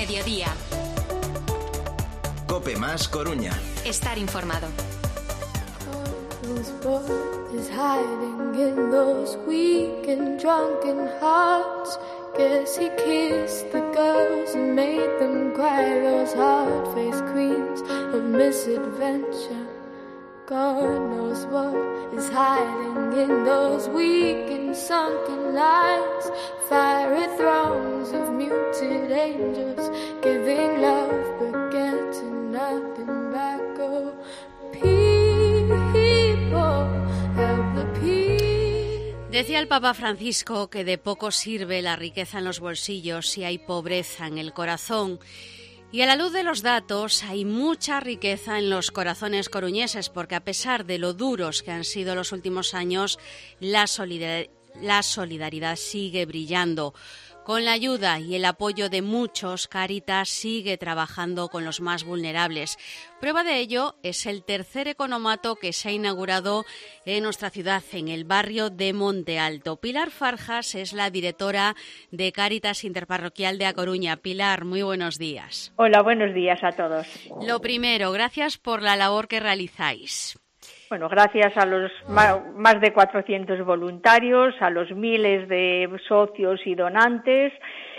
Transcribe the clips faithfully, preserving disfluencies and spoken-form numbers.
Mediodía. COPE más Coruña. Estar informado. Is hiding in those weak and drunken hearts. Guess he kissed the girls and made them cry. Those hard-faced queens of misadventure. God knows what is hiding in those weak and sunken lines. Fiery thrones of muted angels giving love but getting nothing back. Oh, decía el Papa Francisco que de poco sirve la riqueza en los bolsillos si hay pobreza en el corazón. Y a la luz de los datos hay mucha riqueza en los corazones coruñeses, porque a pesar de lo duros que han sido los últimos años, la solidaridad, la solidaridad sigue brillando. Con la ayuda y el apoyo de muchos, Cáritas sigue trabajando con los más vulnerables. Prueba de ello es el tercer economato que se ha inaugurado en nuestra ciudad, en el barrio de Monte Alto. Pilar Farjas es la directora de Cáritas Interparroquial de A Coruña. Pilar, muy buenos días. Hola, buenos días a todos. Lo primero, gracias por la labor que realizáis. Bueno, gracias a los más de cuatrocientos voluntarios, a los miles de socios y donantes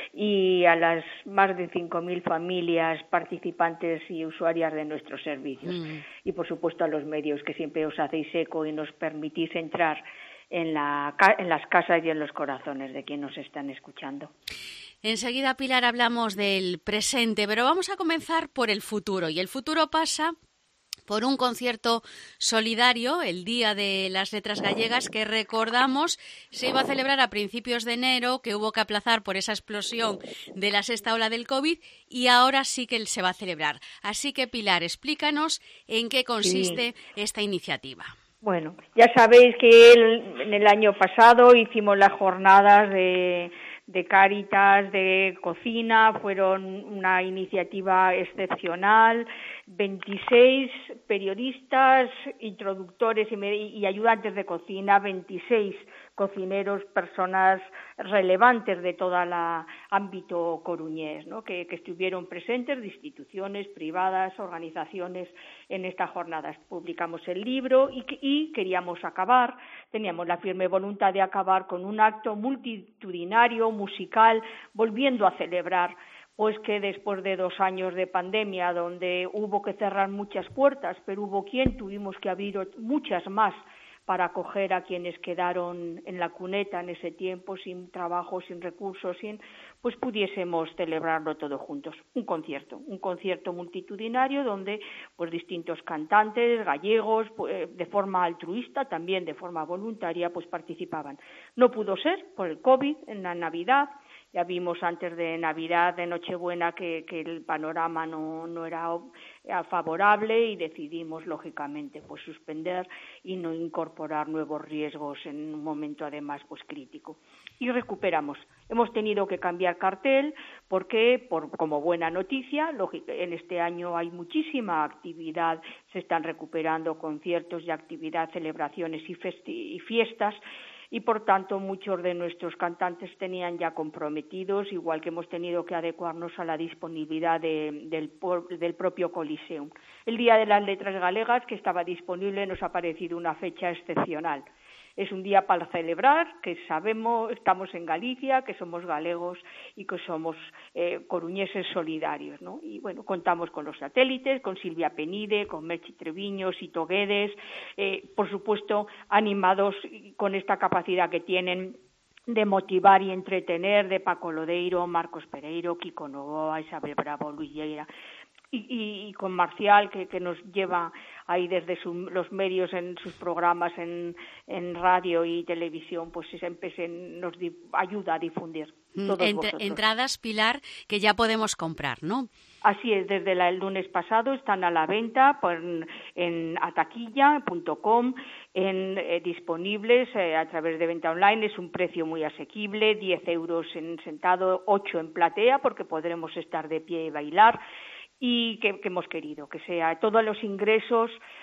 y a las más de cinco mil familias participantes y usuarias de nuestros servicios. Mm. Y, por supuesto, a los medios que siempre os hacéis eco y nos permitís entrar en, la, en las casas y en los corazones de quienes nos están escuchando. Enseguida, Pilar, hablamos del presente, pero vamos a comenzar por el futuro. Y el futuro pasa por un concierto solidario, el Día de las Letras Gallegas, que recordamos se iba a celebrar a principios de enero, que hubo que aplazar por esa explosión de la sexta ola del COVID, y ahora sí que se va a celebrar. Así que, Pilar, explícanos en qué consiste sí. esta iniciativa. Bueno, ya sabéis que el, en el año pasado hicimos las jornadas de... de Cáritas, de cocina, fueron una iniciativa excepcional, veintiséis periodistas, introductores y, y ayudantes de cocina, veintiséis cocineros, personas relevantes de todo el ámbito coruñés, ¿no? que, que estuvieron presentes de instituciones privadas, organizaciones en estas jornadas. Publicamos el libro y, y queríamos acabar, teníamos la firme voluntad de acabar con un acto multitudinario, musical, volviendo a celebrar pues que después de dos años de pandemia, donde hubo que cerrar muchas puertas, pero hubo quien tuvimos que abrir muchas más para acoger a quienes quedaron en la cuneta en ese tiempo, sin trabajo, sin recursos, sin, pues pudiésemos celebrarlo todos juntos. Un concierto, un concierto multitudinario donde pues distintos cantantes gallegos, pues, de forma altruista, también de forma voluntaria, pues participaban. No pudo ser por el COVID en la Navidad. Ya vimos antes de Navidad, de Nochebuena, que, que el panorama no, no era favorable y decidimos, lógicamente, pues suspender y no incorporar nuevos riesgos en un momento, además, pues crítico. Y recuperamos. Hemos tenido que cambiar cartel porque, por, como buena noticia, lógica, en este año hay muchísima actividad, se están recuperando conciertos y actividad, celebraciones y, festi- y fiestas, y por tanto muchos de nuestros cantantes tenían ya comprometidos, igual que hemos tenido que adecuarnos a la disponibilidad de, del, del propio Coliseum. El Día de las Letras Galegas, que estaba disponible, nos ha parecido una fecha excepcional. Es un día para celebrar, que sabemos, estamos en Galicia, que somos galegos y que somos eh, coruñeses solidarios, ¿no? Y bueno, contamos con los satélites, con Silvia Penide, con Merchi Treviño, Sito Guedes, eh, por supuesto, animados con esta capacidad que tienen de motivar y entretener, de Paco Lodeiro, Marcos Pereiro, Kiko Novoa, Isabel Bravo, Luis Lleira. Y, y, y con Marcial, que, que nos lleva ahí desde su, los medios en sus programas en, en radio y televisión, pues siempre se nos di, ayuda a difundir. Todos Entre, entradas, Pilar, que ya podemos comprar, ¿no? Así es, desde la, el lunes pasado están a la venta por, en ataquilla punto com, en, eh, disponibles eh, a través de venta online. Es un precio muy asequible, diez euros en sentado, ocho en platea, porque podremos estar de pie y bailar. Y que, que hemos querido, que sea todos los ingresos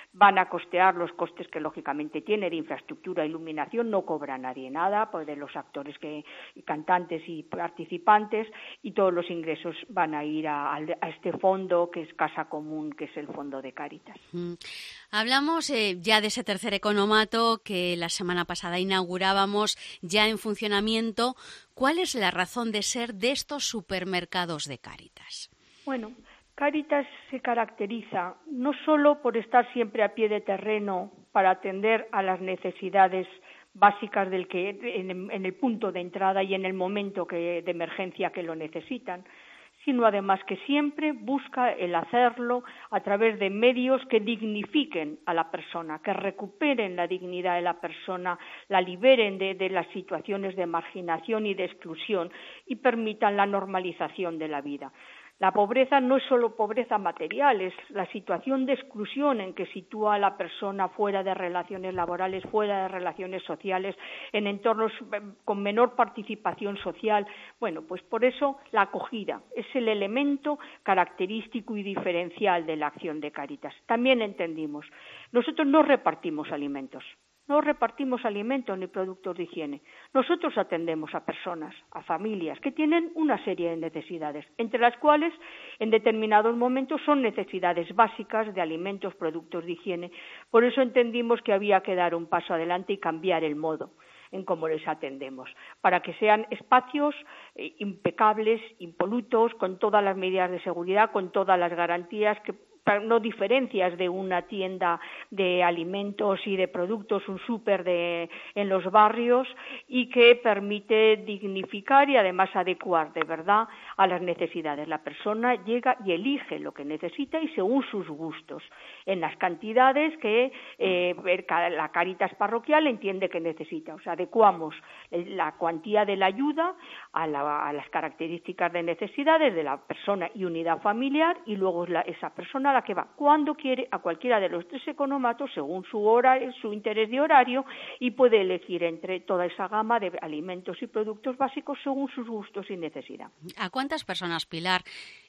van a costear los costes que lógicamente tiene de infraestructura, iluminación, no cobra nadie nada, pues de los actores que, y cantantes y participantes, y todos los ingresos van a ir a, a este fondo que es Casa Común, que es el fondo de Cáritas. Mm. Hablamos eh, ya de ese tercer economato que la semana pasada inaugurábamos ya en funcionamiento. ¿Cuál es la razón de ser de estos supermercados de Cáritas? Bueno, Cáritas se caracteriza no solo por estar siempre a pie de terreno para atender a las necesidades básicas del que en, en el punto de entrada y en el momento que, de emergencia que lo necesitan, sino además que siempre busca el hacerlo a través de medios que dignifiquen a la persona, que recuperen la dignidad de la persona, la liberen de, de las situaciones de marginación y de exclusión y permitan la normalización de la vida. La pobreza no es solo pobreza material, es la situación de exclusión en que sitúa a la persona fuera de relaciones laborales, fuera de relaciones sociales, en entornos con menor participación social. Bueno, pues por eso la acogida es el elemento característico y diferencial de la acción de Cáritas. También entendimos, nosotros no repartimos alimentos. No repartimos alimentos ni productos de higiene. Nosotros atendemos a personas, a familias que tienen una serie de necesidades, entre las cuales en determinados momentos son necesidades básicas de alimentos, productos de higiene. Por eso entendimos que había que dar un paso adelante y cambiar el modo en cómo les atendemos, para que sean espacios eh, impecables, impolutos, con todas las medidas de seguridad, con todas las garantías que no diferencias de una tienda de alimentos y de productos, un súper de en los barrios, y que permite dignificar y además adecuar de verdad a las necesidades. La persona llega y elige lo que necesita y según sus gustos, en las cantidades que eh, la Cáritas parroquial entiende que necesita. O sea, adecuamos la cuantía de la ayuda a, la, a las características de necesidades de la persona y unidad familiar, y luego es la, esa persona la que va cuando quiere a cualquiera de los tres economatos según su horario, su interés de horario, y puede elegir entre toda esa gama de alimentos y productos básicos según sus gustos y necesidad. ¿A cuántas personas, Pilar,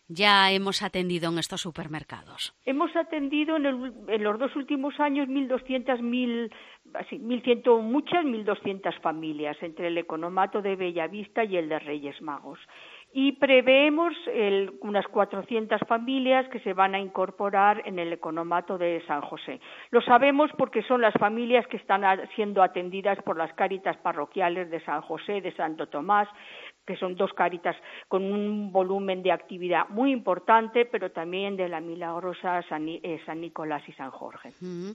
ya hemos atendido en estos supermercados? Hemos atendido en, el, en los dos últimos años mil doscientas, mil, así, mil cien, muchas, mil doscientas familias entre el economato de Bellavista y el de Reyes Magos. Y preveemos el, unas cuatrocientas familias que se van a incorporar en el economato de San José. Lo sabemos porque son las familias que están a, siendo atendidas por las Cáritas parroquiales de San José, de Santo Tomás, que son dos Cáritas con un volumen de actividad muy importante, pero también de la Milagrosa, San, eh, San Nicolás y San Jorge.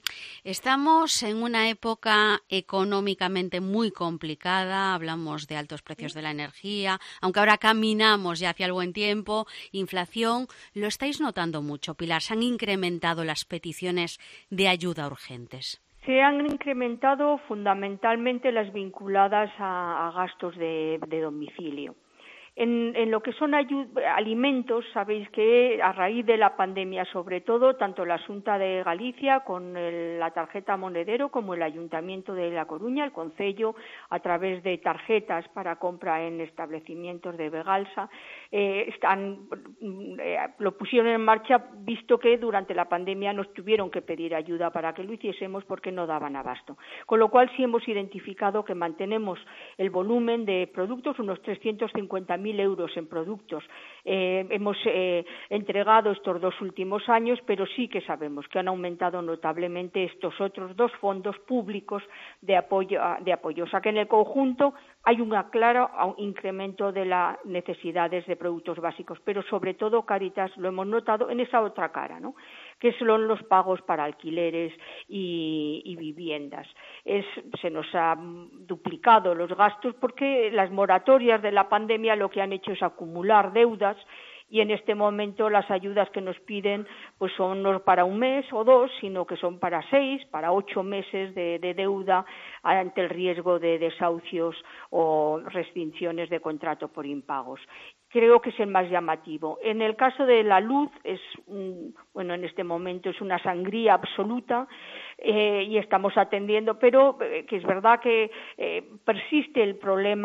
Estamos en una época económicamente muy complicada, hablamos de altos precios de la energía, aunque ahora caminamos ya hacia el buen tiempo, inflación. ¿Lo estáis notando mucho, Pilar? ¿Se han incrementado las peticiones de ayuda urgentes? Se han incrementado fundamentalmente las vinculadas a, a gastos de, de domicilio. En, en lo que son ayud- alimentos, sabéis que a raíz de la pandemia, sobre todo, tanto la Xunta de Galicia con el, la tarjeta monedero como el Ayuntamiento de La Coruña, el Concello, a través de tarjetas para compra en establecimientos de Begalsa, eh, están, eh, lo pusieron en marcha, visto que durante la pandemia nos tuvieron que pedir ayuda para que lo hiciésemos porque no daban abasto. Con lo cual sí hemos identificado que mantenemos el volumen de productos, unos trescientos cincuenta mil euros en productos. Eh, hemos eh, entregado estos dos últimos años, pero sí que sabemos que han aumentado notablemente estos otros dos fondos públicos de apoyo, de apoyo. O sea que en el conjunto hay un claro incremento de las necesidades de productos básicos, pero sobre todo Cáritas lo hemos notado en esa otra cara, ¿no?, que son los pagos para alquileres y, y viviendas. Es, se nos han duplicado los gastos porque las moratorias de la pandemia lo que han hecho es acumular deudas, y en este momento las ayudas que nos piden pues son no para un mes o dos, sino que son para seis, para ocho meses de, de deuda ante el riesgo de desahucios o restricciones de contrato por impagos. Creo que es el más llamativo. En el caso de la luz, es un, bueno, en este momento es una sangría absoluta eh, y estamos atendiendo, pero eh, que es verdad que eh, persiste el problema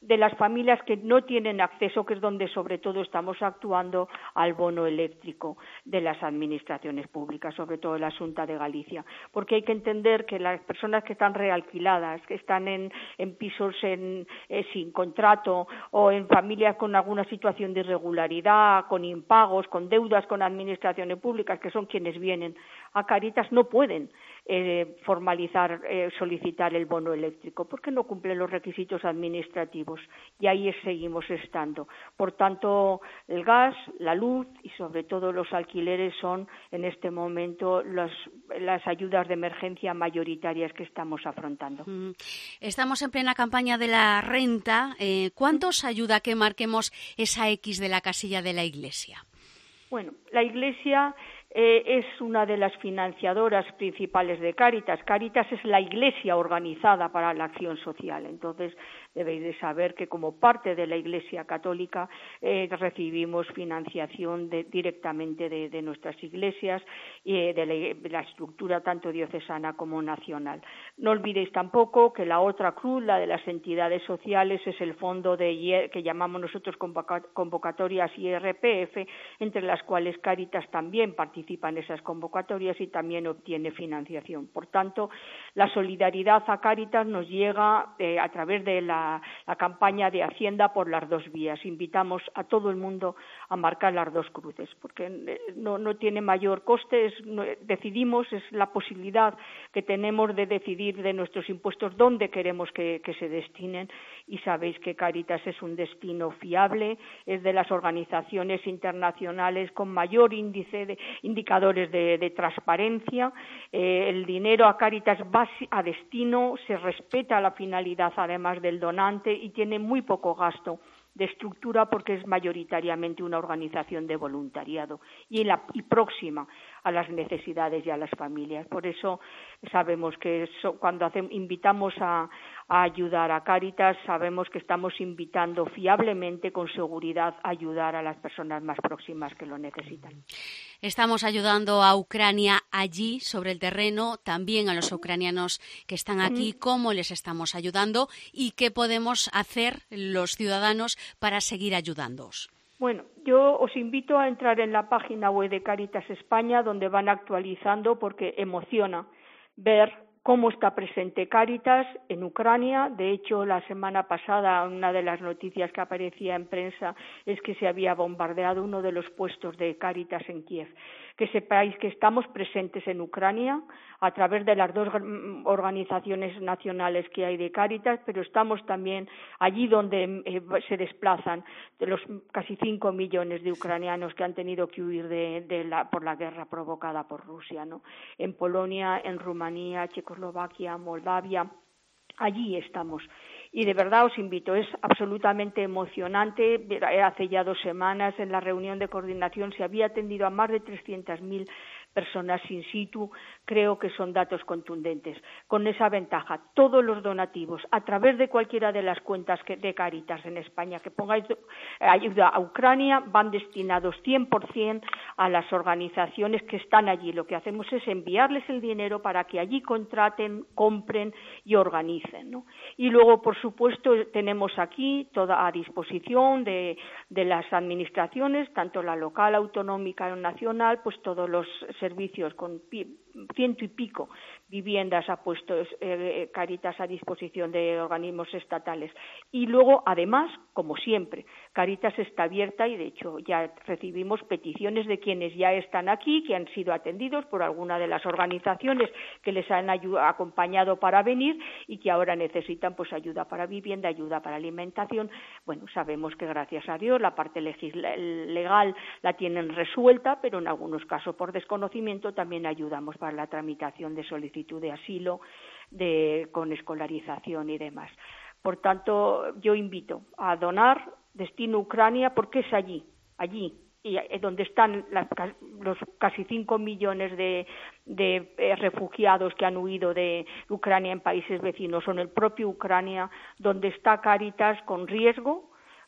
de las familias que no tienen acceso, que es donde sobre todo estamos actuando, al bono eléctrico de las administraciones públicas, sobre todo la Xunta de Galicia, porque hay que entender que las personas que están realquiladas, que están en, en pisos en, eh, sin contrato o en familias con alguna situación de irregularidad, con impagos, con deudas con administraciones públicas, que son quienes vienen a Cáritas, no pueden eh, formalizar, eh, solicitar el bono eléctrico, porque no cumplen los requisitos administrativos, y ahí seguimos estando. Por tanto, el gas, la luz y sobre todo los alquileres son en este momento los, las ayudas de emergencia mayoritarias que estamos afrontando. Estamos en plena campaña de la renta. Eh, ¿Cuánto os ayuda que marquemos esa X de la casilla de la Iglesia? Bueno, la Iglesia eh, es una de las financiadoras principales de Cáritas. Cáritas es la Iglesia organizada para la acción social. Entonces, debéis de saber que como parte de la Iglesia Católica eh, recibimos financiación de, directamente de, de nuestras iglesias y eh, de, la, de la estructura tanto diocesana como nacional. No olvidéis tampoco que la otra cruz, la de las entidades sociales, es el fondo de que llamamos nosotros convocatorias I R P F, entre las cuales Cáritas también participa en esas convocatorias y también obtiene financiación. Por tanto, la solidaridad a Cáritas nos llega eh, a través de la la campaña de Hacienda por las dos vías. Invitamos a todo el mundo a marcar las dos cruces, porque no, no tiene mayor coste, es, no, decidimos, es la posibilidad que tenemos de decidir de nuestros impuestos dónde queremos que, que se destinen, y sabéis que Cáritas es un destino fiable, es de las organizaciones internacionales con mayor índice de indicadores de, de transparencia. Eh, el dinero a Cáritas va a destino, se respeta la finalidad además del donante y tiene muy poco gasto de estructura porque es mayoritariamente una organización de voluntariado y, la, y próxima a las necesidades y a las familias. Por eso sabemos que eso, cuando hace, invitamos a, a ayudar a Cáritas, sabemos que estamos invitando fiablemente, con seguridad, a ayudar a las personas más próximas que lo necesitan. Estamos ayudando a Ucrania allí, sobre el terreno, también a los ucranianos que están aquí, cómo les estamos ayudando y qué podemos hacer los ciudadanos para seguir ayudándoos. Bueno, yo os invito a entrar en la página web de Cáritas España, donde van actualizando, porque emociona ver cómo está presente Cáritas en Ucrania. De hecho, la semana pasada una de las noticias que aparecía en prensa es que se había bombardeado uno de los puestos de Cáritas en Kiev. Que sepáis que estamos presentes en Ucrania a través de las dos organizaciones nacionales que hay de Cáritas, pero estamos también allí donde eh, se desplazan de los casi cinco millones de ucranianos que han tenido que huir de, de la, por la guerra provocada por Rusia, ¿no? En Polonia, en Rumanía, Checoslovaquia, Moldavia, allí estamos. Y de verdad os invito, es absolutamente emocionante. Hace ya dos semanas en la reunión de coordinación se había atendido a más de trescientas mil personas in situ. Creo que son datos contundentes. Con esa ventaja, todos los donativos a través de cualquiera de las cuentas que, de Cáritas en España que pongáis ayuda a Ucrania van destinados cien por ciento a las organizaciones que están allí. Lo que hacemos es enviarles el dinero para que allí contraten, compren y organicen, ¿no? Y luego, por supuesto, tenemos aquí toda a disposición de, de las administraciones, tanto la local, autonómica o nacional, pues todos los servicios con ciento y pico viviendas ha puesto eh, Cáritas a disposición de organismos estatales. Y luego, además, como siempre, Cáritas está abierta y, de hecho, ya recibimos peticiones de quienes ya están aquí, que han sido atendidos por alguna de las organizaciones que les han acompañado para venir y que ahora necesitan pues ayuda para vivienda, ayuda para alimentación. Bueno, sabemos que, gracias a Dios, la parte legisla- legal la tienen resuelta, pero en algunos casos, por desconocimiento, también ayudamos para la tramitación de solicitud de asilo, de, con escolarización y demás. Por tanto, yo invito a donar destino Ucrania porque es allí, allí, y donde están las, los casi cinco millones de, de eh, refugiados que han huido de Ucrania en países vecinos, son el propio Ucrania, donde está Cáritas con riesgo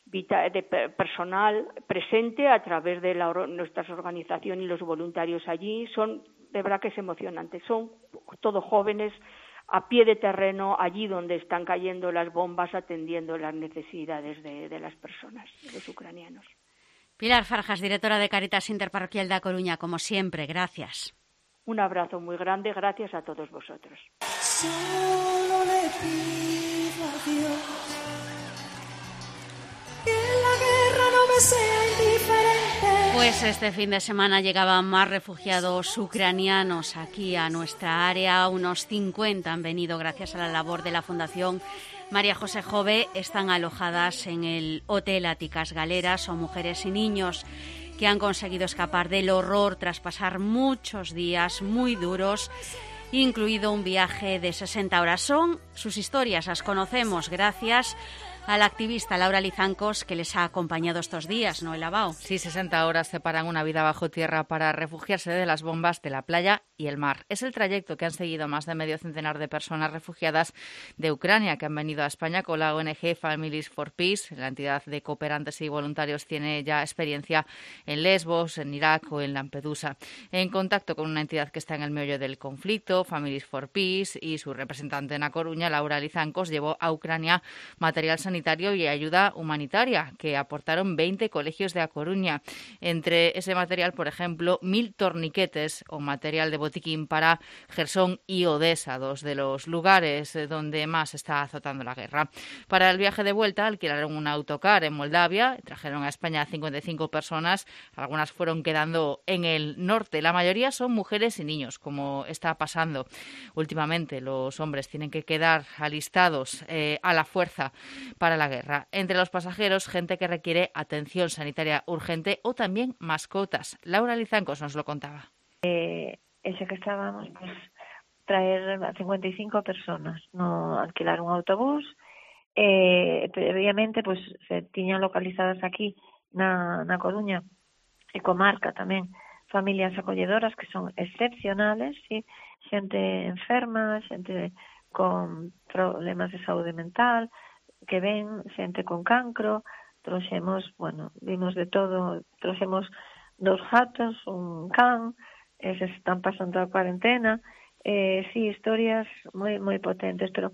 de personal presente a través de la, nuestras organizaciones y los voluntarios allí. Son, de verdad que es emocionante, son todos jóvenes a pie de terreno, allí donde están cayendo las bombas, atendiendo las necesidades de, de las personas, de los ucranianos. Pilar Farjas, directora de Cáritas Interparroquial da Coruña, como siempre, gracias. Un abrazo muy grande, gracias a todos vosotros. Solo le pido a Dios que la guerra no me sea indiferente. Pues este fin de semana llegaban más refugiados ucranianos aquí a nuestra área. Unos cincuenta han venido gracias a la labor de la Fundación María José Jove. Están alojadas en el Hotel Áticas Galeras. Son mujeres y niños que han conseguido escapar del horror tras pasar muchos días muy duros, incluido un viaje de sesenta horas. Son sus historias, las conocemos gracias a la activista Laura Lizancos, que les ha acompañado estos días, ¿no, Elabao? Sí, sesenta horas separan una vida bajo tierra para refugiarse de las bombas de la playa y el mar. Es el trayecto que han seguido más de medio centenar de personas refugiadas de Ucrania que han venido a España con la O N G Families for Peace. La entidad de cooperantes y voluntarios tiene ya experiencia en Lesbos, en Irak o en Lampedusa. En contacto con una entidad que está en el meollo del conflicto, Families for Peace, y su representante en A Coruña, Laura Lizancos, llevó a Ucrania material sanitario sanitario y ayuda humanitaria que aportaron veinte colegios de A Coruña. Entre ese material, por ejemplo, mil torniquetes o material de botiquín para Jersón y Odesa, dos de los lugares donde más está azotando la guerra. Para el viaje de vuelta alquilaron un autocar en Moldavia, trajeron a España cincuenta y cinco personas, algunas fueron quedando en el norte. La mayoría son mujeres y niños, como está pasando últimamente. Los hombres tienen que quedar alistados eh, a la fuerza para la guerra. Entre los pasajeros, gente que requiere atención sanitaria urgente o también mascotas. Laura Lizancos nos lo contaba. Eh, ese que estábamos, pues, traer a cincuenta y cinco personas, no alquilar un autobús. Eh, previamente, pues, se tiñan localizadas aquí na, na Coruña e comarca tamén familias acolledoras que son excepcionales, sí, xente enferma, xente con problemas de saúde mental, que ven xente con cancro. Trouxemos, bueno, vimos de todo, trouxemos dos gatos, un can, eses están pasando a cuarentena, eh, sí, historias moi moi potentes, pero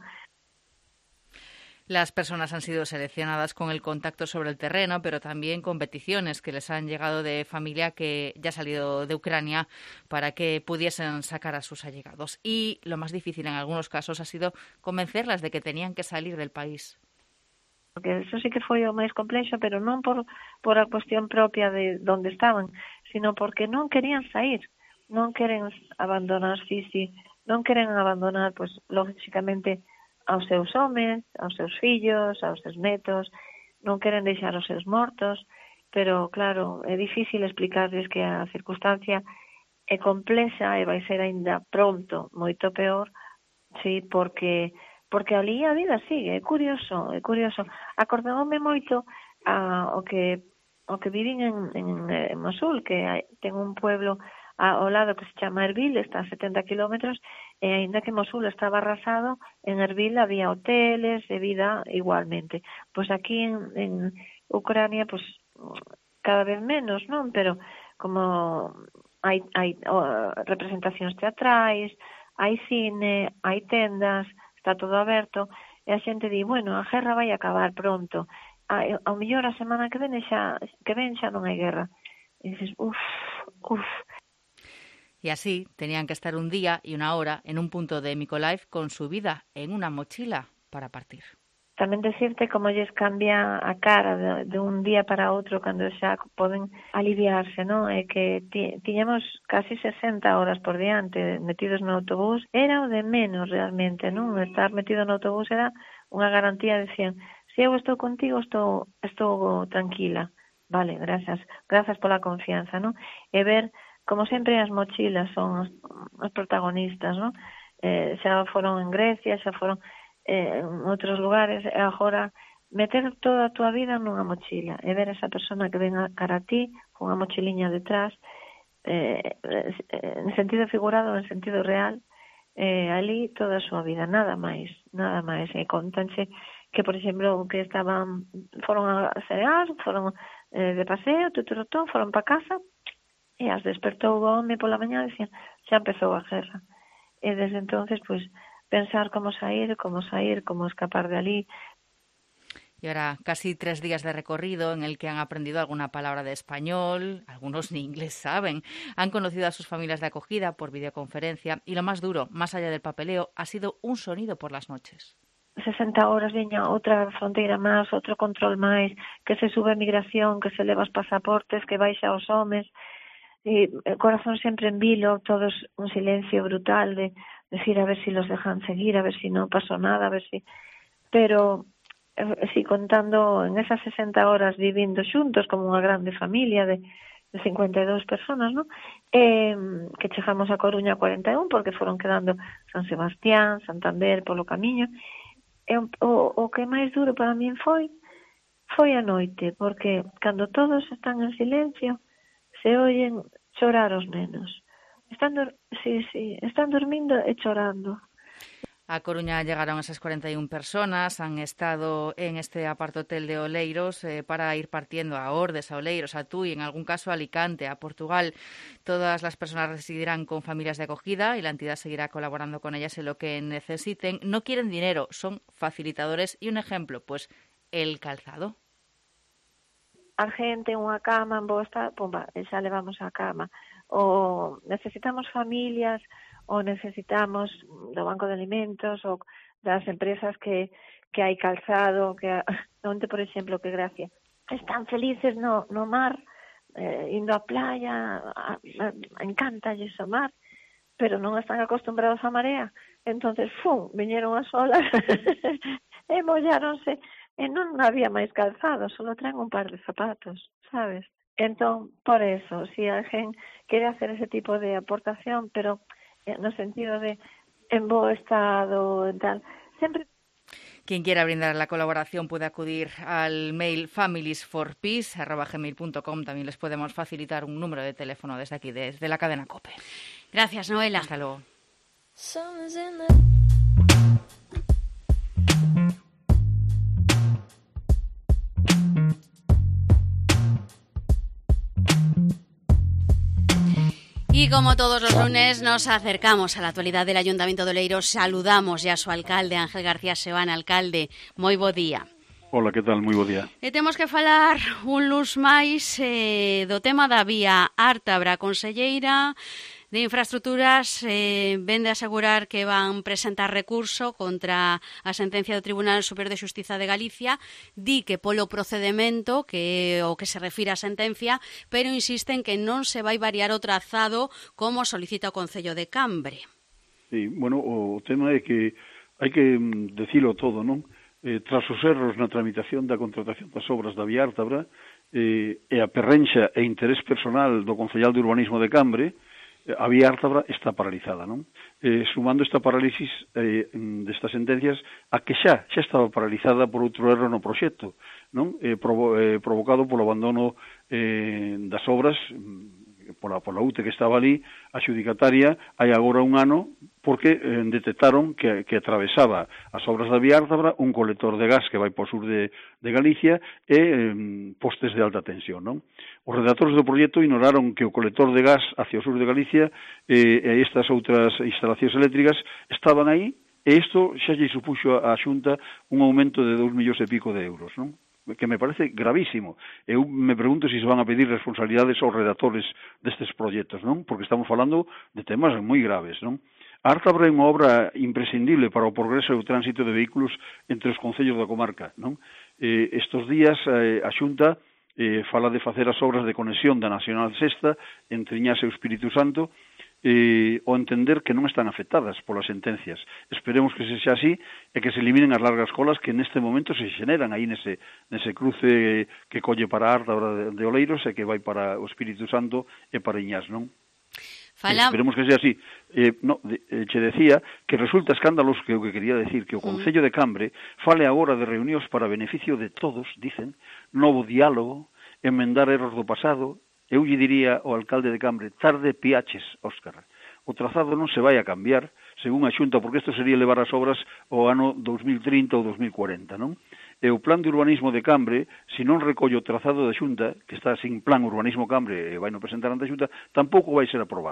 las personas han sido seleccionadas con el contacto sobre el terreno, pero también con peticiones que les han llegado de familia que ya ha salido de Ucrania para que pudiesen sacar a sus allegados. Y lo más difícil en algunos casos ha sido convencerlas de que tenían que salir del país. Porque eso sí que foi o máis complexo, pero non por, por a cuestión propia de onde estaban, sino porque non querían sair, non queren abandonar Sisi, non queren abandonar, pues, lógicamente, aos seus homes, aos seus fillos, aos seus netos, non queren deixar os seus mortos, pero, claro, é difícil explicarles que a circunstancia é complexa e vai ser aínda pronto moito peor, sí, porque porque ali a vida sigue, é curioso, é curioso. Acordoume moito a, o que o que vivín en, en, en Mosul, que hai, ten un pueblo ao lado que se chama Erbil, está a setenta kilómetros, e aínda que Mosul estaba arrasado, en Erbil había hoteles e vida igualmente. Pois aquí en, en Ucrania, pues cada vez menos, non? Pero como hai, hai oh, representacións teatrais, hai cine, hai tendas, está todo aberto, e a xente di, bueno, a guerra vai acabar pronto, ao mellor a semana que ven xa, que ven xa non hai guerra. E dices, uff, uff. Y así tenían que estar un día y una hora en un punto de Mykolaiv con su vida en una mochila para partir. Tamén decirte como lles cambia a cara de, de un día para outro cando xa poden aliviarse, non? É que ti, tiñamos casi sesenta horas por diante metidos no autobús, era o de menos realmente, non? Estar metido no autobús era unha garantía, decían, se eu estou contigo, estou, estou tranquila. Vale, gracias, gracias pola confianza, non? E ver, como sempre, as mochilas son os, os protagonistas, non? Eh, xa foron en Grecia, xa foron en outros lugares, e agora meter toda a túa vida nunha mochila e ver esa persona que ven a cara a ti con unha mochiliña detrás, eh, en sentido figurado, en sentido real, eh, ali toda a súa vida, nada máis, nada máis. E contanche que, por exemplo, que estaban, foron a cear, foron eh, de paseo, tuturotón, foron pa casa, e as despertou o home pola mañá e dicían, xa empezou a guerra. E desde entonces, pois, pensar como sair, como sair, como escapar de ali. Y ahora casi tres días de recorrido en el que han aprendido alguna palabra de español, algunos ni inglés saben, han conocido a sus familias de acogida por videoconferencia y lo más duro, más allá del papeleo, ha sido un sonido por las noches. sesenta horas, viña outra fronteira máis, outro control máis, que se sube a migración, que se leva os pasaportes, que baixa os homes, e el corazón sempre en vilo, todos un silencio brutal de decir a ver si los dejan seguir, a ver si no pasó nada, a ver si... Pero... sí, contando en esas sesenta horas vivindo xuntos como unha grande familia de, de cincuenta e dous personas, ¿no? Eh, que chegamos a Coruña cuarenta e un porque foron quedando San Sebastián, Santander polo camiño. E, o, o que máis duro para min foi foi a noite, porque cando todos están en silencio se oyen chorar os nenos. Están, dur- sí, sí, están dormindo e chorando. A Coruña llegaron esas cuarenta y una personas, han estado en este apartotel de Oleiros eh, para ir partiendo a Ordes, a Oleiros, a Tui, en algún caso a Alicante, a Portugal. Todas las personas residirán con familias de acogida y la entidad seguirá colaborando con ellas en lo que necesiten. No quieren dinero, son facilitadores y un ejemplo, pues el calzado. A gente, unha cama en bo estado, pumba, xa levamos a cama. O necesitamos familias, o necesitamos do Banco de Alimentos, ou das empresas que, que hai calzado, que onde, por exemplo, que gracia, están felices no, no mar, eh, indo á playa, a, a, encántalles o mar, pero non están acostumbrados á marea. Entonces, fum, viñeron as olas e molláronse, e non había máis calzado, solo traen un par de zapatos, sabes? Entón, por eso, si a gente quere hacer ese tipo de aportación, pero no sentido de en bo estado, en tal, sempre... Quien quiera brindar la colaboración puede acudir al mail families for peace arroba gmail punto com. También les podemos facilitar un número de teléfono desde aquí, desde la cadena COPE. Gracias, Noela. Hasta luego. Y como todos los lunes nos acercamos a la actualidad del Ayuntamiento de Oleiros, saludamos ya a su alcalde, Ángel García Sebán. Alcalde, moi bo día. Hola, que tal? Moi bo día. E temos que falar un luz máis eh, do tema da vía Ártabra. Conselleira de Infraestructuras eh, vende a asegurar que van presentar recurso contra a sentencia do Tribunal Superior de Xustiza de Galicia. Di que polo procedimento que o que se refira a sentencia, pero insisten que non se vai variar o trazado como solicita o Concello de Cambre. Sí, bueno, o tema é que hai que decilo todo, non? Eh, tras os erros na tramitación da contratación das obras da vía Ártabra eh, e a perrenxa e interés personal do Concellal de Urbanismo de Cambre, a vía Ártabra está paralizada, non? Eh, sumando esta parálisis eh, destas sentencias a que xa xa estaba paralizada por outro erro no proxecto, non? Eh, provo, eh, provocado polo abandono eh, das obras pola, pola U T E que estaba ali, a xudicataria, hai agora un ano, porque eh, detectaron que, que atravesaba as obras da vía Ártabra un colector de gas que vai por sur de, de Galicia e eh, postes de alta tensión, non? Os redactores do proxecto ignoraron que o colector de gas hacia o sur de Galicia eh, e estas outras instalacións eléctricas estaban aí, e isto xa lle supuxo a Xunta un aumento de dous millóns e pico de euros, non? Que me parece gravísimo. Eu me pregunto se se van a pedir responsabilidades aos redactores destes proxectos, non? Porque estamos falando de temas moi graves, non? A Ártabra é unha obra imprescindible para o progreso e o tránsito de vehículos entre os concellos da comarca, non? Eh, estes días eh, a Xunta eh, fala de facer as obras de conexión da Nacional Sexta entre Iñas e o Espírito Santo, eh, o entender que non están afectadas polas sentencias. Esperemos que se xa así e que se eliminen as largas colas que neste momento se xeneran aí nese, nese cruce que colle para a Ártabra de, de Oleiros e que vai para o Espírito Santo e para Iñas, non? Fala... Esperemos que sea así. Eh, no, de, eh, che decía que resulta escándalos que o que quería decir que o Concello de Cambre fale agora de reunións para beneficio de todos, dicen, novo diálogo, enmendar erros do pasado. Eu lle diría ao alcalde de Cambre, tarde piaches, Óscar. O trazado non se vai a cambiar, según a Xunta, porque isto sería levar as obras ao ano dos mil trinta ou dos mil cuarenta, non? E o plan de urbanismo de Cambre, se non recolle o trazado da Xunta, que está sin plan urbanismo Cambre e vai non presentar ante a Xunta, tampouco vai ser aprobado.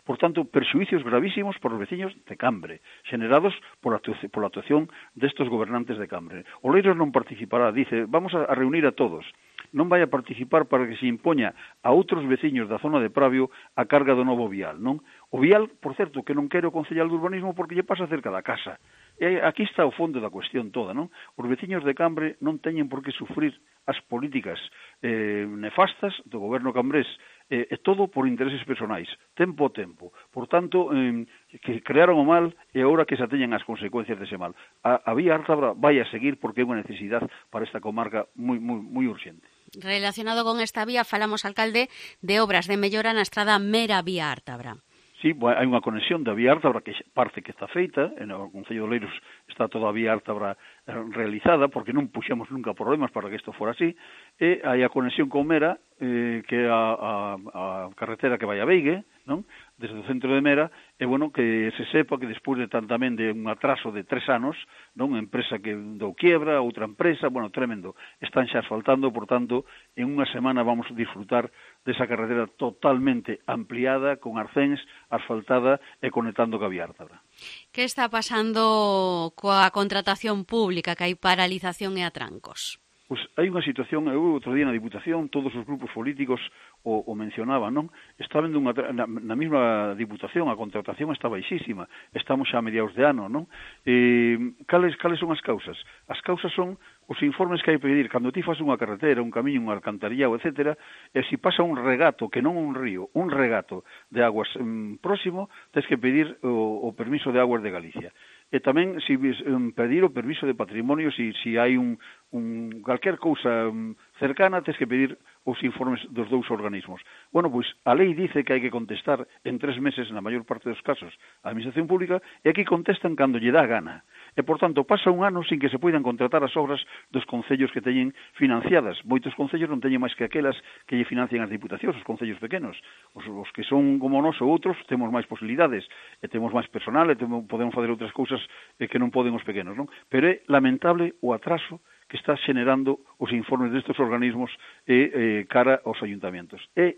Por tanto, perxuicios gravísimos por os veciños de Cambre, xenerados por a, por a actuación destos gobernantes de Cambre. Oleiros non participará, dice, vamos a, a reunir a todos. Non vai a participar para que se impoña a outros veciños da zona de Pravio a carga do novo vial, non? O vial, por certo, que non quere o Concellal de Urbanismo porque lle pasa cerca da casa. E aquí está o fondo da cuestión toda, non? Os veciños de Cambre non teñen por que sufrir as políticas eh, nefastas do goberno cambrés, eh, e todo por intereses personais, tempo a tempo. Por tanto, eh, que crearon o mal e agora que se ateñan as consecuencias dese mal. A, a vía Ártabra vai a seguir porque é unha necesidade para esta comarca moi, moi, moi urxente. Relacionado con esta vía, falamos, alcalde, de obras de mellora na estrada Mera Vía Ártabra. Sí, hai unha conexión da vía Ártabra que parte que está feita, en o Concello de Oleiros está toda a vía Ártabra realizada, porque non puxemos nunca problemas para que isto fora así, e hai a conexión con Mera, eh, que é a, a, a carretera que vai a Veigue, non? Desde o centro de Mera, e bueno, que se sepa que despois de tan tamén de un atraso de tres anos, non? Empresa que dou quiebra, outra empresa, bueno, tremendo, están xa asfaltando, por tanto, en unha semana vamos a disfrutar desa carretera totalmente ampliada, con arcéns, asfaltada e conectando ca vía Ártabra. Que está pasando coa contratación pública, que hai paralización e atrancos? Pois hai unha situación, eu outro día na Diputación, todos os grupos políticos o, o mencionaban, non? Está vendo unha, na, na mesma Diputación a contratación está baixísima, estamos xa a mediados de ano, non? Eh, cales, cales son as causas? As causas son os informes que hai que pedir, cando ti fas unha carretera, un camiño, un alcantarillado, etcétera, e se pasa un regato, que non un río, un regato de aguas um, próximo, tens que pedir o, o permiso de aguas de Galicia. E tamén si um, pedir o permiso de patrimonio si, si hai un, un calquer cousa um, cercana, tens que pedir os informes dos dous organismos. Bueno, pois a lei dice que hai que contestar en tres meses na maior parte dos casos a administración pública, e aquí contestan cando lle dá gana. E, por tanto, pasa un ano sin que se poidan contratar as obras dos concellos que teñen financiadas. Moitos concellos non teñen máis que aquelas que lle financian as diputacións, os concellos pequenos. Os, os que son como nós ou outros temos máis posibilidades, e temos máis personal, e temos, podemos fazer outras cousas eh, que non poden os pequenos, non? Pero é lamentable o atraso que está xenerando os informes destes organismos e eh, cara aos ayuntamientos. E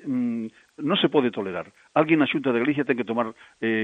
mm, non se pode tolerar. Alguén na Xunta de Galicia ten que tomar eh,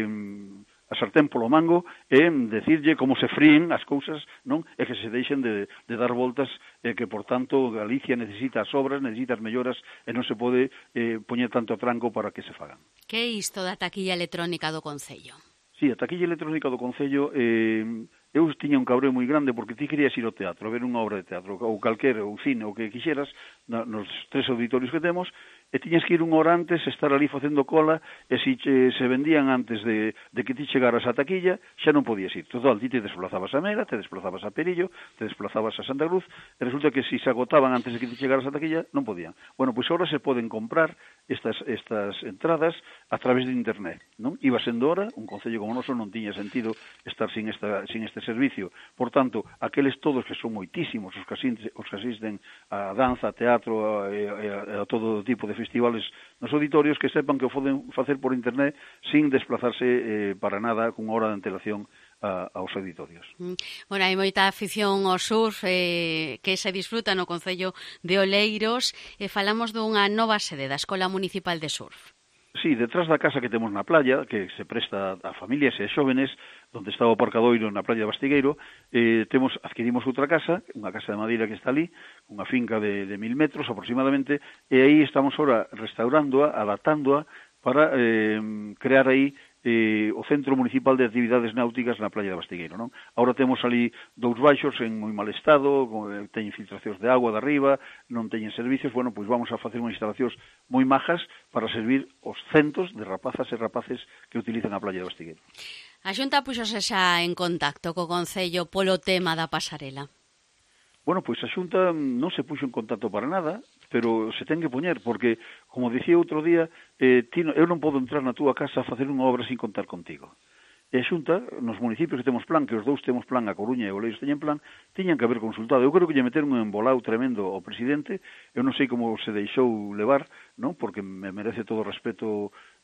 a sartén polo mango e decirlle como se fríen as cousas, non? E que se deixen de, de dar voltas, e que, por tanto, Galicia necesita as obras, necesita as melloras, e non se pode eh, poñer tanto tranco para que se fagan. Que é isto da taquilla electrónica do Concello? Sí, a taquilla electrónica do Concello, eh, eu tiña un cabreo moi grande porque ti querías ir ao teatro, a ver unha obra de teatro, ou calquer, ou cine, ou que quixeras, na, nos tres auditorios que temos, e tiñas que ir unha hora antes, estar ali facendo cola, e se si se vendían antes de, de que ti chegaras á taquilla, xa non podías ir. Total, ti te desplazabas a Mera, te desplazabas a Perillo, te desplazabas a Santa Cruz, e resulta que se si se agotaban antes de que ti chegaras á taquilla, non podían. Bueno, pois agora se poden comprar estas estas entradas a través de internet, non? Iba sendo hora, un concello como noso non tiña sentido estar sin esta sin este servicio. Por tanto, aqueles todos que son moitísimos os que asisten, os que asisten a danza, a teatro, a, a, a todo tipo de festivales nos auditorios, que sepan que o poden facer por internet sin desplazarse eh, para nada, cunha hora de antelación a, aos auditorios. Bueno, hai moita afición ao surf eh, que se disfruta no Concello de Oleiros, e falamos dunha nova sede da Escola Municipal de Surf. Sí, detrás da casa que temos na playa, que se presta a familias e a xóvenes, onde está o aparcadoiro na playa de Bastigueiro, eh, temos, adquirimos outra casa, unha casa de madeira que está ali, unha finca de, de mil metros aproximadamente, e aí estamos ahora restaurándoa, adaptándoa, para eh, crear aí eh, o Centro Municipal de Actividades Náuticas na playa de Bastigueiro, non? Agora temos ali dous baixos en moi mal estado, teñen filtracións de agua de arriba, non teñen servicios, bueno, pois vamos a facer unhas instalacións moi majas para servir os centos de rapazas e rapaces que utilizan a playa de Bastigueiro. A Xunta puxose xa en contacto co Concello polo tema da pasarela? Bueno, pois a Xunta non se puxo en contacto para nada, pero se ten que poñer, porque, como dicía outro día, eh, tino, eu non podo entrar na túa casa a facer unha obra sin contar contigo. E a Xunta, nos municipios que temos plan, que os dous temos plan, a Coruña e Oleiros teñen plan, tiñan que haber consultado. Eu creo que lle meteron un embolao tremendo ao presidente, eu non sei como se deixou levar, non? Porque me merece todo o respeto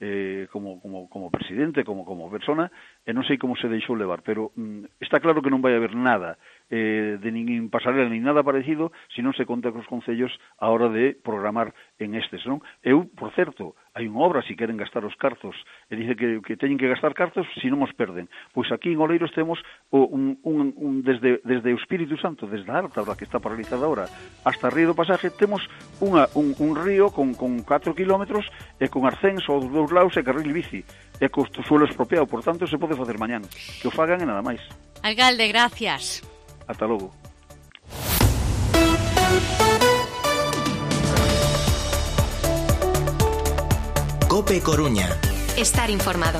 eh, como, como, como presidente, como, como persona, e non sei como se deixou levar, pero mm, está claro que non vai haber nada eh, de nin pasarela, nin nada parecido, se non se conta cos concellos a hora de programar en estes, non? Eu, por certo, hai unha obra, se queren gastar os cartos, e dice que, que teñen que gastar cartos se non os perden. Pois aquí en Oleiros temos o, un, un, un, desde, desde o Espírito Santo, desde a Ártabra, que está paralizada ahora, hasta Río do Pasaje, temos unha, un, un río con, con catro kilómetros e con arcéns aos dous lados e carril bici, e co suelo expropiado, por tanto se pode facer mañán. Que o fagan e nada máis. Alcalde, gracias. Ata logo. COPE Coruña. Estar informado.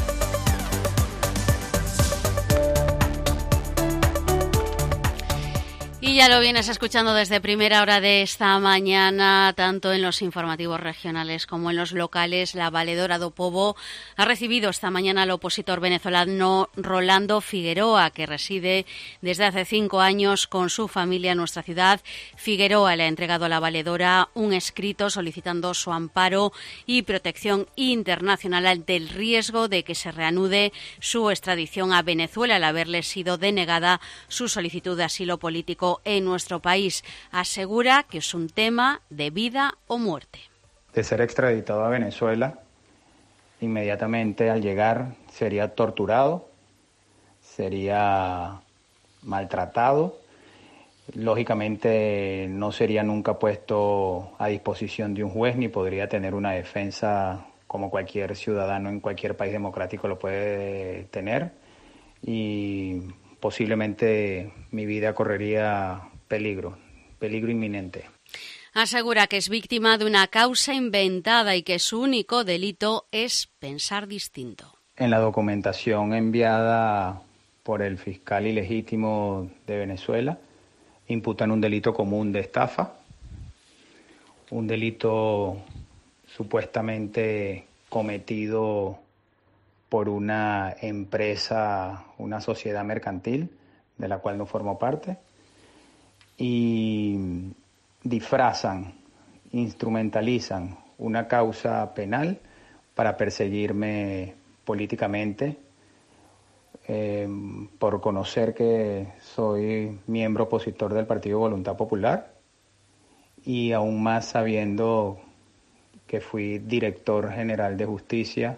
Y ya lo vienes escuchando desde primera hora de esta mañana, tanto en los informativos regionales como en los locales. La Valedora do Pobo ha recibido esta mañana al opositor venezolano Rolando Figueroa, que reside desde hace cinco años con su familia en nuestra ciudad. Figueroa le ha entregado a la Valedora un escrito solicitando su amparo y protección internacional ante el riesgo de que se reanude su extradición a Venezuela al haberle sido denegada su solicitud de asilo político en nuestro país. Asegura que es un tema de vida o muerte. De ser extraditado a Venezuela, inmediatamente al llegar sería torturado, sería maltratado, lógicamente no sería nunca puesto a disposición de un juez ni podría tener una defensa como cualquier ciudadano en cualquier país democrático lo puede tener, y posiblemente mi vida correría peligro, peligro inminente. Asegura que es víctima de una causa inventada y que su único delito es pensar distinto. En la documentación enviada por el fiscal ilegítimo de Venezuela, imputan un delito común de estafa, un delito supuestamente cometido por una empresa, una sociedad mercantil, de la cual no formo parte, y disfrazan, instrumentalizan una causa penal para perseguirme políticamente, eh, por conocer que soy miembro opositor del Partido Voluntad Popular, y aún más sabiendo que fui director general de justicia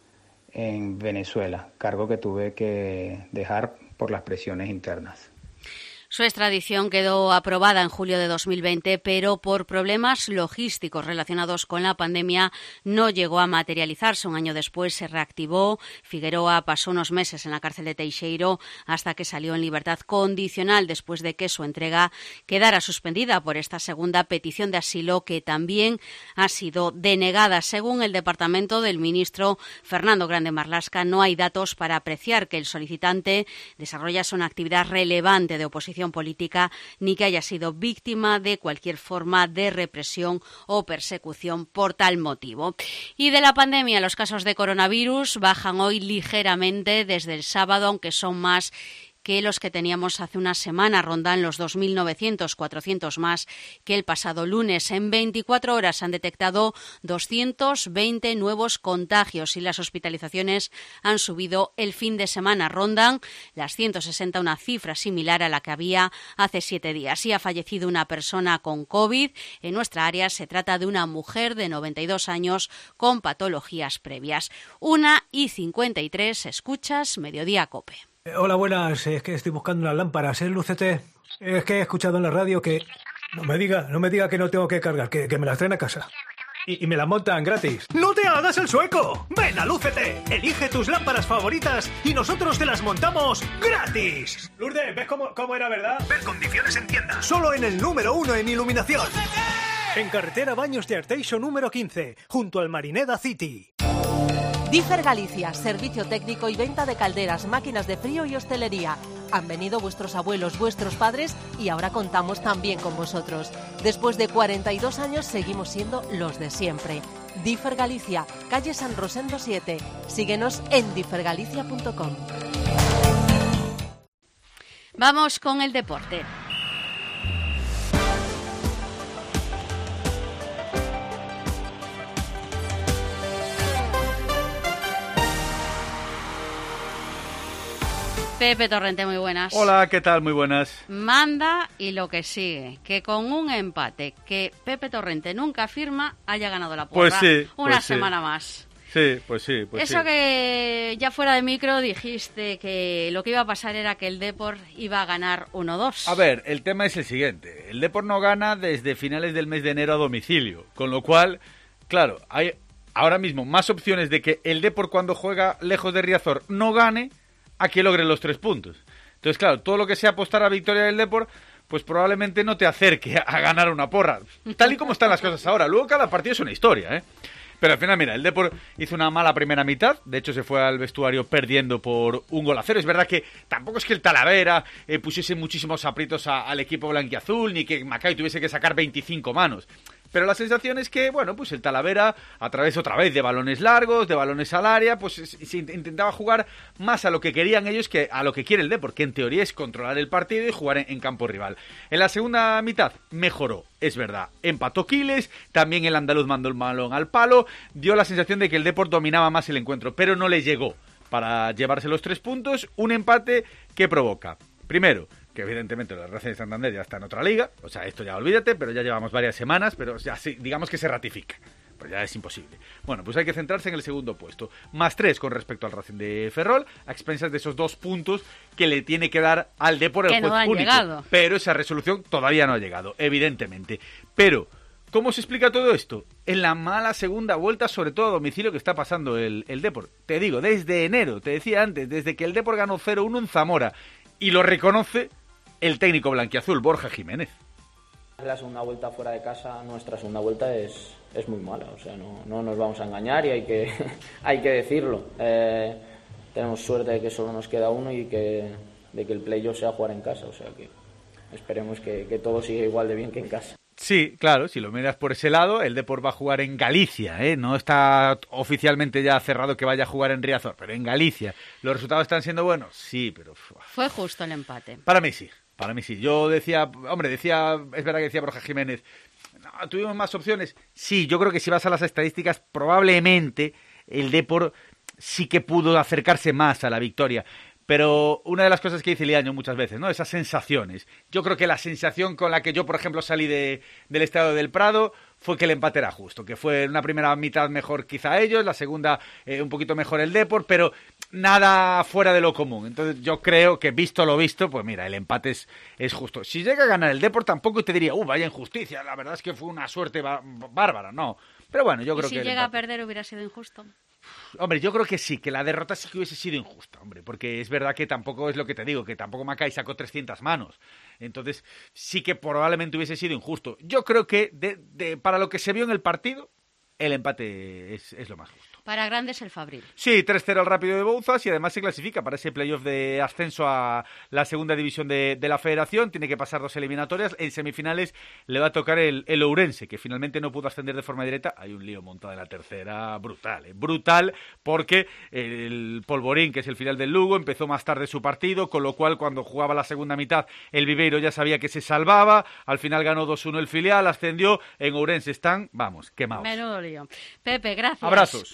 en Venezuela, cargo que tuve que dejar por las presiones internas. Su extradición quedó aprobada en julio de dos mil veinte, pero por problemas logísticos relacionados con la pandemia no llegó a materializarse. Un año después se reactivó. Figueroa pasó unos meses en la cárcel de Teixeiro hasta que salió en libertad condicional después de que su entrega quedara suspendida por esta segunda petición de asilo que también ha sido denegada. Según el departamento del ministro Fernando Grande Marlaska, no hay datos para apreciar que el solicitante desarrollase una actividad relevante de oposición política ni que haya sido víctima de cualquier forma de represión o persecución por tal motivo. Y de la pandemia, los casos de coronavirus bajan hoy ligeramente desde el sábado, aunque son más que los que teníamos hace una semana. Rondan los dos mil novecientos, cuatrocientos más que el pasado lunes. En veinticuatro horas han detectado doscientos veinte nuevos contagios y las hospitalizaciones han subido el fin de semana. Rondan las ciento sesenta, una cifra similar a la que había hace siete días. Y ha fallecido una persona con COVID. En nuestra área se trata de una mujer de noventa y dos años con patologías previas. Una y cincuenta y tres, escuchas Mediodía Cope. Hola, buenas. Es que estoy buscando unas lámparas, ¿eh, Lucete? Es que he escuchado en la radio que... No me diga, no me diga que no tengo que cargar, que, que me las traen a casa. Y, y me las montan gratis. ¡No te hagas el sueco! ¡Ven a Lúcete! Elige tus lámparas favoritas y nosotros te las montamos gratis. Lourdes, ¿ves cómo, cómo era, verdad? Ver condiciones en tienda. Solo en el número uno en iluminación. ¡Lúcete! En carretera Baños de Arteixo número quince, junto al Marineda City. Differ Galicia, servicio técnico y venta de calderas, máquinas de frío y hostelería. Han venido vuestros abuelos, vuestros padres y ahora contamos también con vosotros. Después de cuarenta y dos años seguimos siendo los de siempre. Differ Galicia, calle San Rosendo siete. Síguenos en differ galicia punto com. Vamos con el deporte. Pepe Torrente, muy buenas. Hola, ¿qué tal? Muy buenas. Manda y lo que sigue, que con un empate que Pepe Torrente nunca firma, haya ganado la porra. Pues sí. Una pues semana sí. más. Sí, pues sí. Pues Eso sí. que ya fuera de micro dijiste que lo que iba a pasar era que el Depor iba a ganar uno dos. A ver, el tema es el siguiente. El Depor no gana desde finales del mes de enero a domicilio. Con lo cual, claro, hay ahora mismo más opciones de que el Depor cuando juega lejos de Riazor no gane a que logre los tres puntos. Entonces, claro, todo lo que sea apostar a victoria del Depor, pues probablemente no te acerque a ganar una porra. Tal y como están las cosas ahora. Luego cada partido es una historia, ¿eh? Pero al final, mira, el Depor hizo una mala primera mitad. De hecho, se fue al vestuario perdiendo por un gol a cero. Es verdad que tampoco es que el Talavera eh, pusiese muchísimos aprietos a, al equipo blanquiazul, ni que Macay tuviese que sacar veinticinco manos. Pero la sensación es que, bueno, pues el Talavera, a través otra vez de balones largos, de balones al área, pues se intentaba jugar más a lo que querían ellos que a lo que quiere el Depor, que en teoría es controlar el partido y jugar en, en campo rival. En la segunda mitad mejoró, es verdad. Empató Quiles, también el andaluz mandó el balón al palo, dio la sensación de que el Depor dominaba más el encuentro, pero no le llegó para llevarse los tres puntos. Un empate que provoca, primero, que evidentemente la Racing de Santander ya está en otra liga, o sea, esto ya olvídate, pero ya llevamos varias semanas, pero ya sí, digamos que se ratifica, pues ya es imposible. Bueno, pues hay que centrarse en el segundo puesto, más tres con respecto al Racing de Ferrol, a expensas de esos dos puntos que le tiene que dar al Depor el que juez no han único, llegado. Pero esa resolución todavía no ha llegado, evidentemente. Pero ¿cómo se explica todo esto? En la mala segunda vuelta, sobre todo a domicilio, que está pasando el, el Depor. Te digo, desde enero, te decía antes, desde que el Depor ganó cero uno en Zamora, y lo reconoce el técnico blanquiazul, Borja Jiménez. La segunda vuelta fuera de casa, nuestra segunda vuelta es, es muy mala, o sea, no, no nos vamos a engañar y hay que, hay que decirlo. Eh, tenemos suerte de que solo nos queda uno y que, de que el playoff sea jugar en casa, o sea que esperemos que, que todo siga igual de bien que en casa. Sí, claro, si lo miras por ese lado, el Depor va a jugar en Galicia, ¿eh? No está oficialmente ya cerrado que vaya a jugar en Riazor, pero en Galicia. ¿Los resultados están siendo buenos? Sí, pero... Fue justo el empate. Para mí sí. Para mí sí. Yo decía, hombre, decía, es verdad que decía Borja Jiménez, no, ¿tuvimos más opciones? Sí, yo creo que si vas a las estadísticas, probablemente el Depor sí que pudo acercarse más a la victoria. Pero una de las cosas que dice Liaño muchas veces, ¿no? Esas sensaciones. Yo creo que la sensación con la que yo, por ejemplo, salí de, del Estadio del Prado fue que el empate era justo, que fue una primera mitad mejor quizá ellos, la segunda eh, un poquito mejor el Depor, pero nada fuera de lo común. Entonces yo creo que visto lo visto, pues mira, el empate es, es justo. Si llega a ganar el Depor tampoco te diría, uh, vaya injusticia, la verdad es que fue una suerte bárbara, no. Pero bueno, yo creo si que... si llega a perder hubiera sido injusto. Hombre, yo creo que sí, que la derrota sí que hubiese sido injusta, hombre, porque es verdad que tampoco es lo que te digo, que tampoco Macay sacó trescientas manos. Entonces, sí que probablemente hubiese sido injusto. Yo creo que de, de, para lo que se vio en el partido, el empate es, es lo más justo. Para grandes el Fabril. Sí, tres cero al Rápido de Bouzas y además se clasifica para ese playoff de ascenso a la segunda división de, de la Federación. Tiene que pasar dos eliminatorias. En semifinales le va a tocar el, el Ourense, que finalmente no pudo ascender de forma directa. Hay un lío montado en la tercera brutal, ¿eh? Brutal, porque el Polvorín, que es el final del Lugo, empezó más tarde su partido, con lo cual cuando jugaba la segunda mitad el Viveiro ya sabía que se salvaba. Al final ganó dos uno el filial, ascendió. En Ourense están, vamos, quemados. Menudo lío. Pepe, gracias. Abrazos.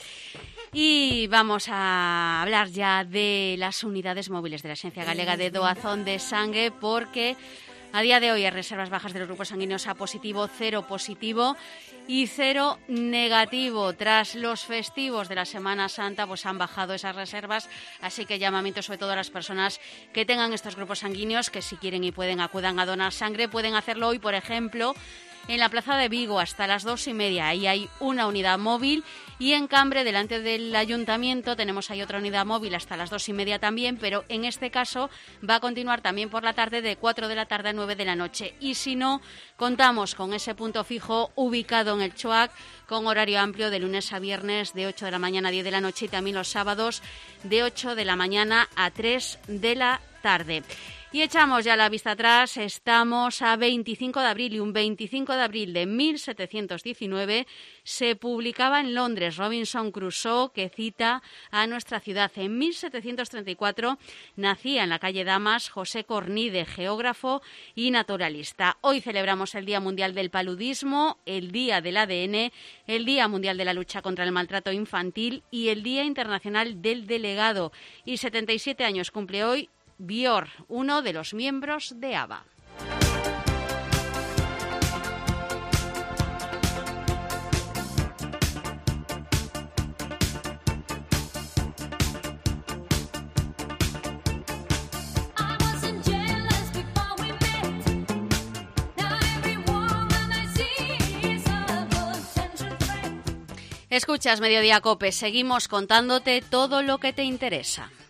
Y vamos a hablar ya de las unidades móviles de la Agencia Galega de Doazón de Sangue, porque a día de hoy hay reservas bajas de los grupos sanguíneos A positivo, cero positivo y cero negativo. Tras los festivos de la Semana Santa, pues han bajado esas reservas, así que llamamiento sobre todo a las personas que tengan estos grupos sanguíneos, que si quieren y pueden acudan a donar sangre. Pueden hacerlo hoy, por ejemplo, en la Plaza de Vigo hasta las dos y media. Ahí hay una unidad móvil, y en Cambre, delante del Ayuntamiento, tenemos ahí otra unidad móvil hasta las dos y media también, pero en este caso va a continuar también por la tarde, de cuatro de la tarde a nueve de la noche. Y si no, contamos con ese punto fijo ubicado en el Choac, con horario amplio de lunes a viernes de ocho de la mañana a diez de la noche, y también los sábados de ocho de la mañana a tres de la tarde. Y echamos ya la vista atrás, estamos a veinticinco de abril, y un veinticinco de abril de mil setecientos diecinueve se publicaba en Londres Robinson Crusoe, que cita a nuestra ciudad. En mil setecientos treinta y cuatro nacía en la calle Damas José Cornide, geógrafo y naturalista. Hoy celebramos el Día Mundial del Paludismo, el Día del A D N, el Día Mundial de la Lucha contra el Maltrato Infantil y el Día Internacional del Delegado. Y setenta y siete años cumple hoy Björk, uno de los miembros de ABBA. Escuchas Mediodía Cope, seguimos contándote todo lo que te interesa.